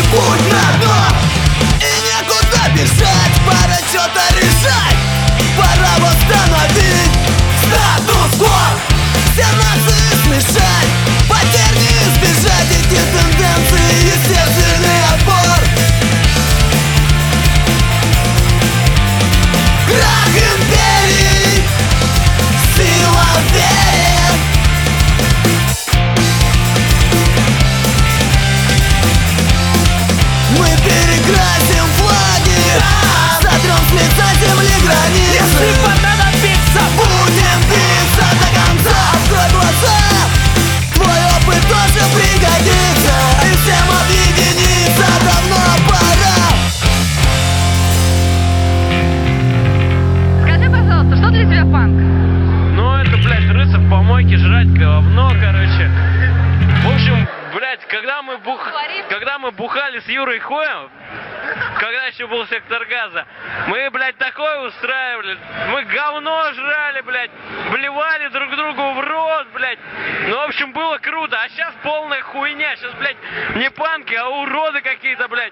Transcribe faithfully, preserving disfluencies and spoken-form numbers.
путь на дно, и некуда бежать, пора что-то решать. Пора восстановить статус-кво, все нации смешать, потерь не избежать, эти тенденции естественный отбор. Крах империи, сила в вере. Мы перекрасим флаги, сотрем с лица земли границы. Если понадобится, будем биться до конца. Открой глаза, твой опыт тоже пригодится, и всем объединиться давно пора. Скажи, пожалуйста, что для тебя панк? Ну, это, блядь, рыться в помойке, жрать говно, короче. В общем, блядь, когда мы бух... когда мы бухали с Юрой Хоем, когда еще был сектор газа, мы, блядь, такое устраивали. Мы говно жрали, блядь, блевали друг другу в рот, блядь. Ну, в общем, было круто. А сейчас полная хуйня. Сейчас, блядь, не панки, а уроды какие-то, блядь.